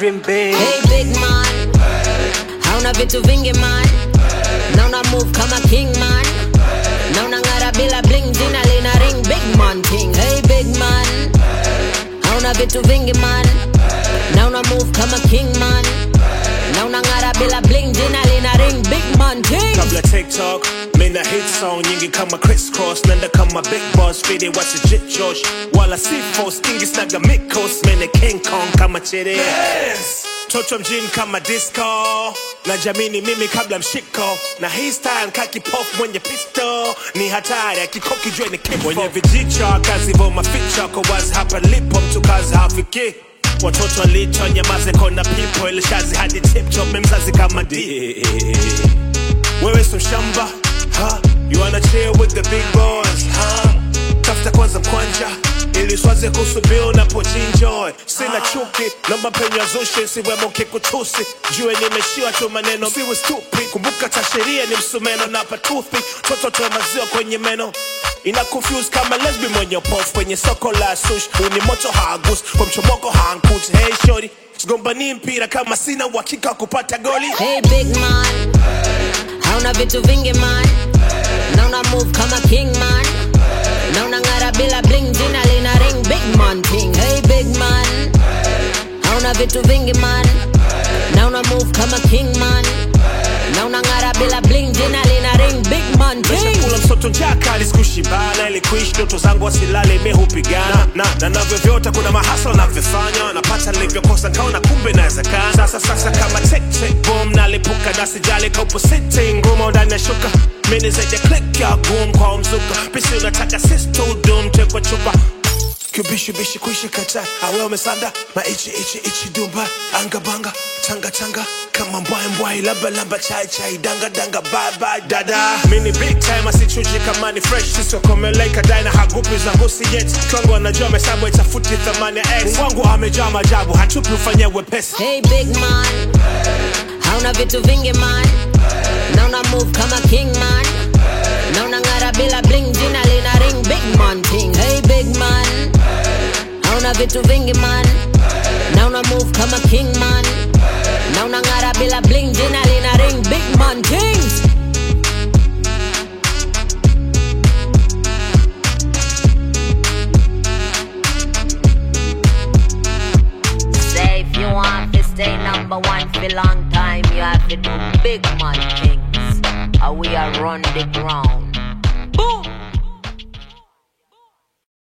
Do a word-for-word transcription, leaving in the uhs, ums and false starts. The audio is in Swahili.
dream big. Hey big man, hauna vitu vingi man, na una move kama king man, na unang'ara bila bling, jina lina ring, big man king. Hey big man, hauna vitu vingi man, na una move kama king man, na unang'ara bila bling, jina lina ring, big man king. Kabla TikTok, mina hit song nyingi kama crisscross, nenda kama big boss, fide wasi jit Josh, wala C force, ingi snaga mikos, mene King Kong kama chere. Yes! Toto mjini kama disco, na jamini mimi kabla mshiko, na hii style kaki pop mwenye pisto, ni hatari akikoki jwe ni kifo. Mwenye vijicho kazi vo maficho, kwa wazi hapa lipo mtu kazi hafiki. Watoto lito nyamaze kona people, ilishazi hadi tip-top memzazi kama D. Wewe so shamba, huh? You wanna chill with the big boys, huh? Tafuta kwanza mkwanja, ili swaze kusubil na pojinjoy. Sina chuki, namba penyo zushi, siwemo kikutusi. Jue nimeshiwa tu maneno, siwe stupid. Kumbuka tasheria ni msumeno na patuthi. Toto toa maziwa kwenye meno, ina confuse kama lesbi mwenye pofu kwenye soko la sushi. Uni moto hagus, kwa mchomoko hankuti. Hey shorty, sigombani mpira kama sina uhakika kupata goli. Hey big man, hauna vitu vingi man, na una move kama king man, na unang'ara bila bling, jina lina ring, big man king. Hey big man, hauna vitu vingi man, na una move kama king man, na unang'ara bila bling, jina lina ring, big man king. Kula msoto njaka alisikushibana, ili kuishi ndoto zangu wasilale mehupigana. Na na navyo vyote kuna mahasla na vifanya, napata nilivyo kosa nkaona kumbe naezekana. Sasa sasa kama tick tick boom, nalipuka na sijali kaupo sitting ngumo ndani ya shuka. Mini zaidi click ya boom kwa mzuka, pisi unataka sisto doom tekwa chupa. Kubishi bishi kuishi kata, awe umesanda, ma ichi ichi ichi dumba, anga banga, tanga tanga, kama mbwai mbwai, lamba lamba, chai chai, danga danga, bye bye dada. Mini big time, asichuji kama ni fresh, siso kome like a dina, hagupi za husi yeti. Kwangu anajua mesabu itafuti thamani ya X. Mwangu hamejaa majabu, hatupi ufanya wepesi. Hey big man, hauna vitu vingi man, na una move kama king man, na unang'ara bila bling, jina lina ring, big man king. Hey big man, hauna vitu vingi man, na una move kama king man, na unang'ara bila bling, jina lina ring, big man king. Say if you want to stay number one for long time, you have to do big man things, or we are run the ground.